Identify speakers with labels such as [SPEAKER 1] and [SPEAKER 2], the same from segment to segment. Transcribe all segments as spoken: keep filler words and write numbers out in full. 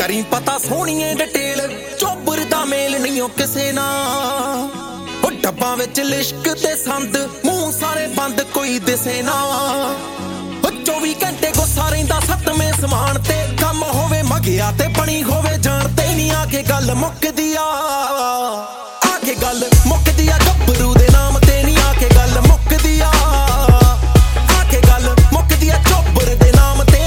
[SPEAKER 1] करी पता सोहणीए डिटेल चोबर दा मेल नहीं ओ किसे नाल ओ डब्बा विच लिश्क ते संद मूंह सारे बंद कोई दिसे ना ओ चौबी घंटे गुस्सा रहिंदा सतवें समान ते कम होवे मगिया ते बनी होवे जान ते नहीं आके गल मुकदी आ आके गल मुकदी आ गब्बरू दे नाम ते नहीं आके गल मुकदी आ आके गल मुकदी आ चोबर दे नाम ते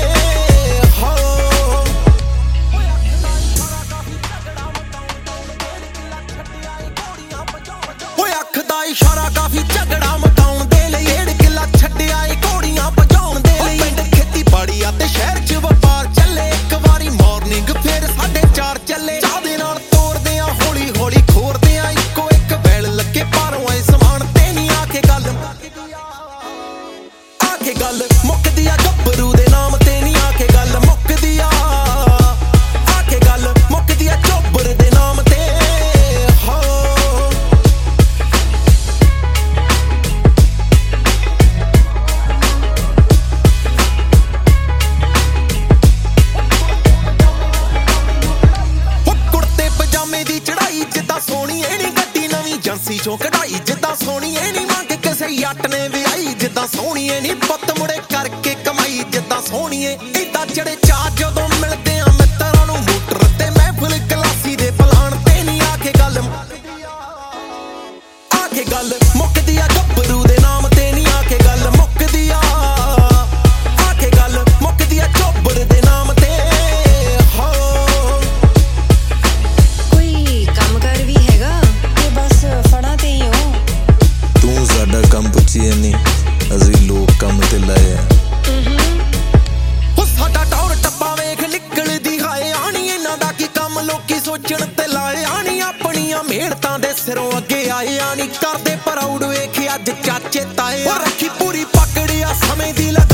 [SPEAKER 1] इशारा काफी झगड़ा मकाउण दे लई डेढ़ किला छड्डिया ए घोड़ियां भजाउण दे लई पिंड खेती बाड़ी आ ते शहर च वपार चले एक वारी मॉर्निंग फिर साढ़े चार चले चाह दे नाल तोड़दे आ हौली हौली खोरदे आ इक्को एक बैल लगे पारों आए समान ते नहीं आके गल आके गल मुकदी आ गब्बरू दे नाम ते नहीं आके गल मुकदी आ आके गल मुकदी आ चोबर दे नाम ते एजेंसी चों कढ़ाई जिद्दां सोहणीए नी मंग किसे जट ने विआई जिद्दां सोहणीए नी पुत्त मुड़े करके कमाई जिद्दां सोहणीए इदां चढ़े चार जदों मिलदे आ मित्तरां नूं मोटर ते महफिल गलासी दे पलाण ते नी आके गल आके गल मुकदी आ गब्बरू दे नाम ते नी आके गल मुकदी आ आके गल मुकदी आ चोबर दे नाम ते
[SPEAKER 2] ਕੰਮ ਪੁੱਛੀਏ ਨੀ ਅਸੀਂ ਲੋਕ ਕੰਮ ਤੇ ਲਾਏ ਆ
[SPEAKER 1] ਉਹ ਸਾਡਾ ਟੌਰ ਟੱਪਾ ਵੇਖ ਨਿਕਲਦੀ ਹਾਏ ਆਣੀ ਇਹਨਾਂ ਦਾ ਕੀ ਕੰਮ ਲੋਕੀ ਸੋਚਣ ਤੇ ਲਾਏ ਆਣੀ ਆਪਣੀਆਂ ਮਿਹਨਤਾਂ ਦੇ ਸਿਰੋਂ ਅੱਗੇ ਆਏ ਆਣੀ ਕਰਦੇ ਪ੍ਰਾਊਡ ਵੇਖ ਅੱਜ ਚਾਚੇ ਤਾਏ ਰੱਖੀ ਪੂਰੀ ਪਕੜਿਆ ਸਮੇਂ ਦੀ